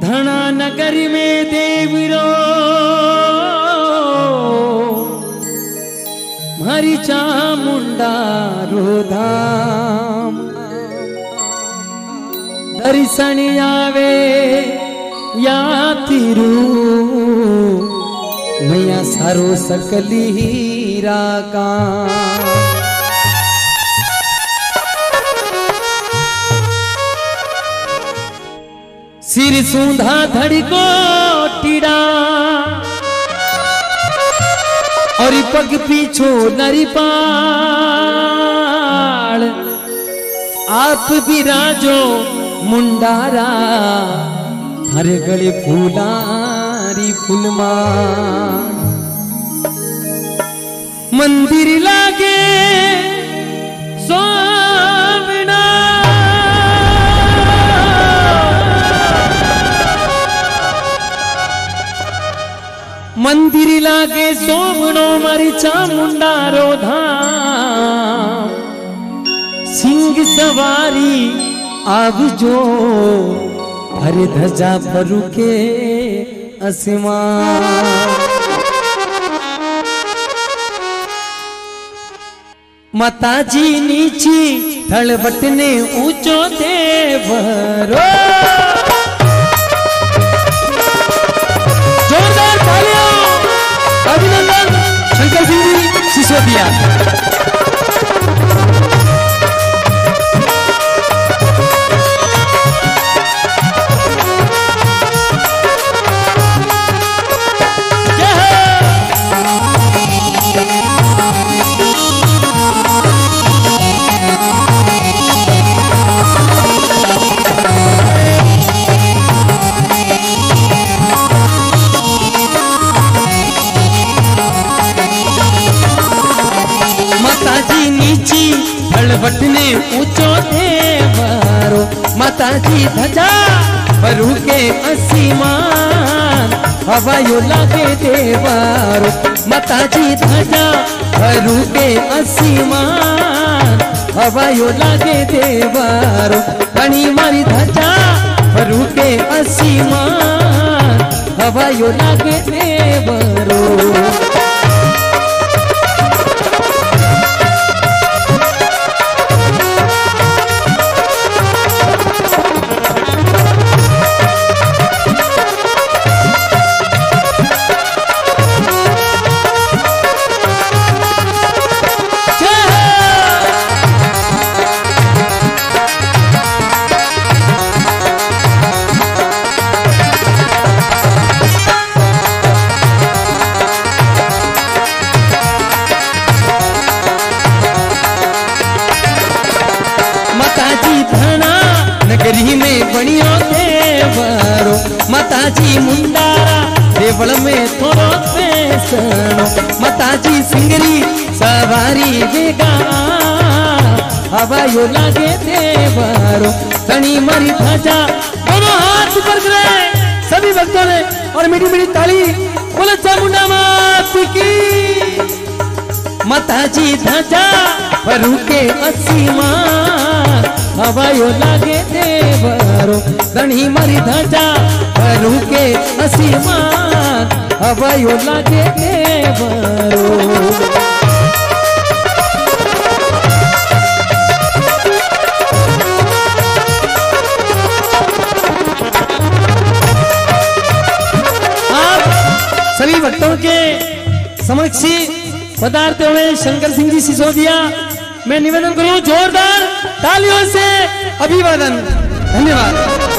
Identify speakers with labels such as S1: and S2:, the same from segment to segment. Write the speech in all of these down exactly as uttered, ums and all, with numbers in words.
S1: धना नगरी में देवरो मारी चामुंडा रो धाम दर्शन आवे या तिरू मैया सारो सकली हीरा का सिर सूंधा धड़को टीड़ा और पग पीछो नरी पाड़ आप विराजो मुंडारा हरे गले फूलारी फूलमा मंदिर लागे सोवना मंदिर लागे सोवनो मारी चामुंडा रो धाम सिंह सवारी अब जो हरे ध्वजा फरू के आसमान माताजी नीची थड़बटने ऊंचो देवरो जोरदार तालियां अभिनंदन शंकर सिंह जी सिसोदिया बटने ऊंचो देवरो माताजी ध्वजा फरू के आसमान हवायो लागे देवरो माताजी ध्वजा फरू के आसमान हवायो लागे देवरो धनी मारी ध्वजा फरू के आसमान हवायो लागे देवरो नगरी में बनियो देवरो माताजी मुंडारा देवल में थोरो पैसनो माताजी सिंगरी सवारी बेगा हवायो लागे देवरो धनी मारी ध्वजा दोनों हाथ ऊपर करे सभी भक्तों ने और मीठी मीठी ताली बोले चामुंडा मात की माताजी ध्वजा फरू के आसमान हवायो लागे देवरो धनी मारी ध्वजा फरू के आसमान हवायो लागे देवरो आप सभी भक्तों के समक्ष पधारते हुए शंकर सिंह जी सिसोदिया मैं निवेदन करूं जोरदार तालियों से अभिवादन। धन्यवाद।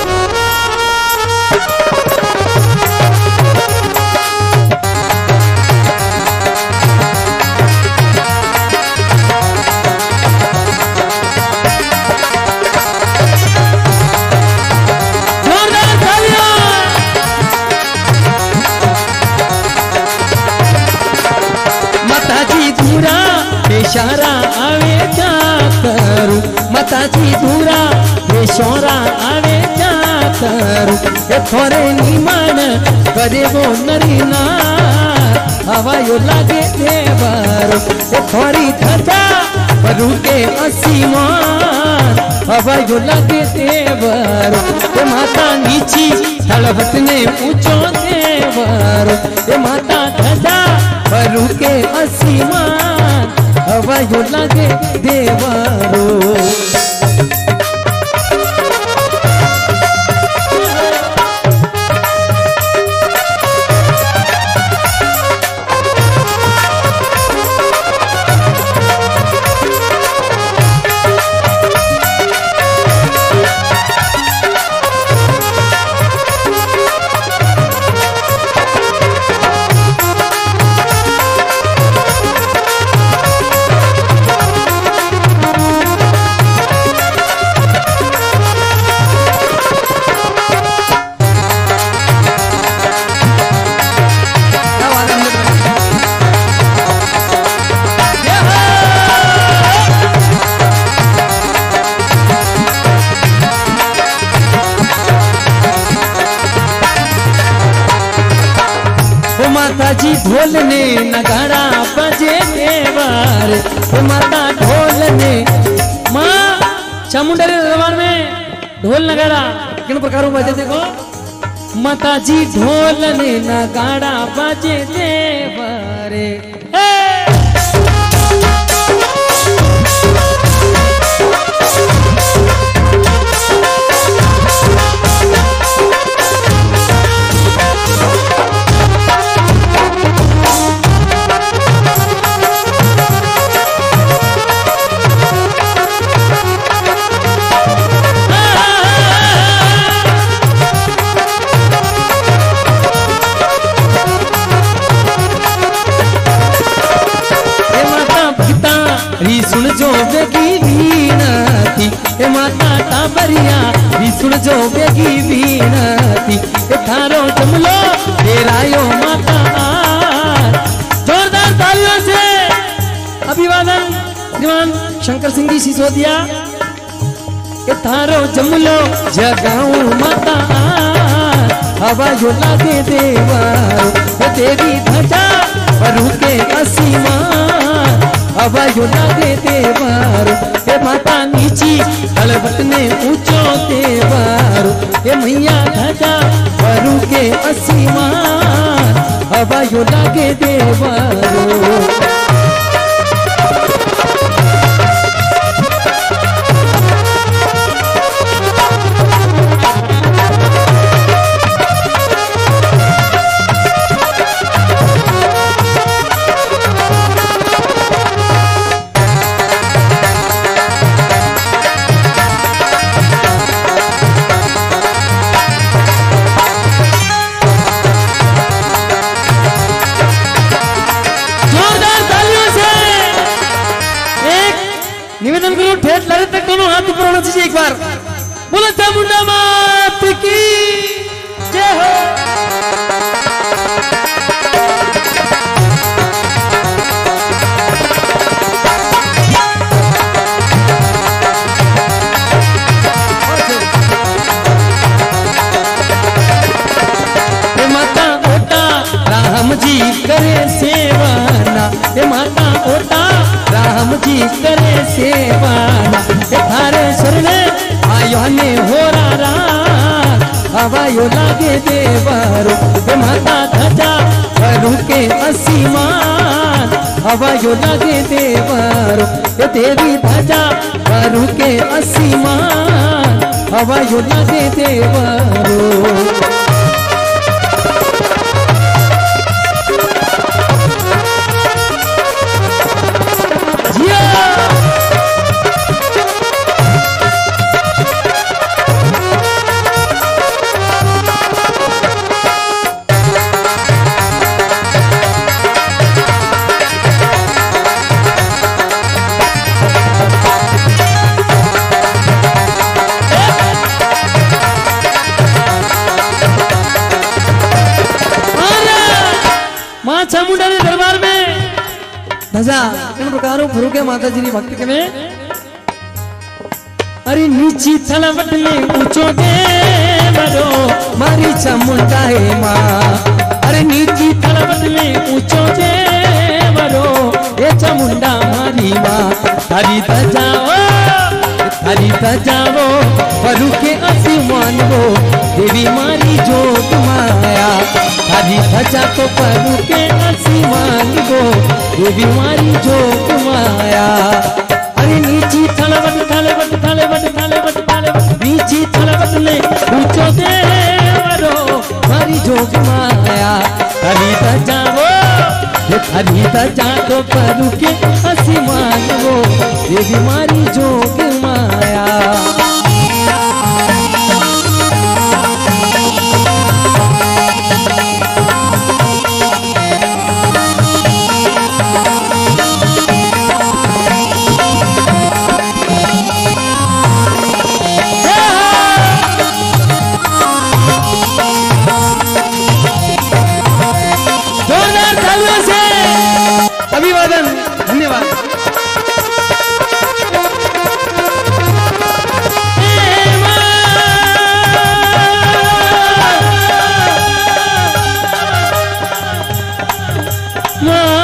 S1: जोरदार तालियां। माताजी दूरा बेचारा आवे क्या करूं माताजी दूरा बेशोरा आवे क्या करूं ये थोड़े निमन करे वो नरीना हवायो लागे देवरो ये थोड़ी ध्वजा फरू के आसमान हवायो लागे देवरो ये माता नीची थल तलवट ने ऊंचो देवर ए माता धजा वरु के असीमान हवायो लागे देवरो माताजी ढोल ने नगाड़ा बजे देवर माता ढोल ने माँ चामुंडा दरबार में ढोल नगाड़ा किन प्रकारों बजे देखो माताजी ढोल ने नगाड़ा बजे देवर सुन जो बेगी वीणाती ए माता टाबरिया भी सुन जो बेगी वीणाती ए थारो जमलो तेरायो माता जोरदार तालियों से अभिवादन श्रीमान शंकर सिंह जी सिसोदिया ए थारो जमलो जगाऊं माता हवा जो लागे देवारो तेरी धजा वरु के असीमान हवा यो लागे देवारो हे माता नीची तलवट ने ऊंचो देवारो हे मैया धजा वरु के असीमान हवा यो लागे देवारो निवेदन करो ठेठ लड़े तक दोनों हाथ ऊपर होना चाहिए एक बार बोलो चामुंडा मात की जय हो माता ओटा राम जी करे सेवाना हे माता ओटा राम जी करे सेवाना थारे शरणे आयो ने हो रा हवायो लागे देवारो माता धजा वरु के असीमान हवायो लागे देवारो तेरी धजा वरु के असीमान हवायो लागे देवारो चामुंडा ने दरबार में धजा इन प्रकारों फरू के माता जी भक्त के में अरे नीची तलवट में ऊंचो देवरो मारी चामुंडा है माँ अरे नीची तलवट में ऊंचो देवरो ये चामुंडा मारी माँ हरी धजाओ हरी धजाओ फरू के आसमान वो देवी मारी जोग माया। हरी ध्वजा तो प्रभु के आसमान गो देवी मारी जोग माया। अरे नीची थलवट थलवट थलवट थलवट थलवट नीची थलवट ने ऊंचो देवरो मारी जोग माया। हरी ध्वजा वो हरी ध्वजा तो प्रभु के आसमान वो देवी मारी जोग माया। अभिवादन धन्यवाद। माँ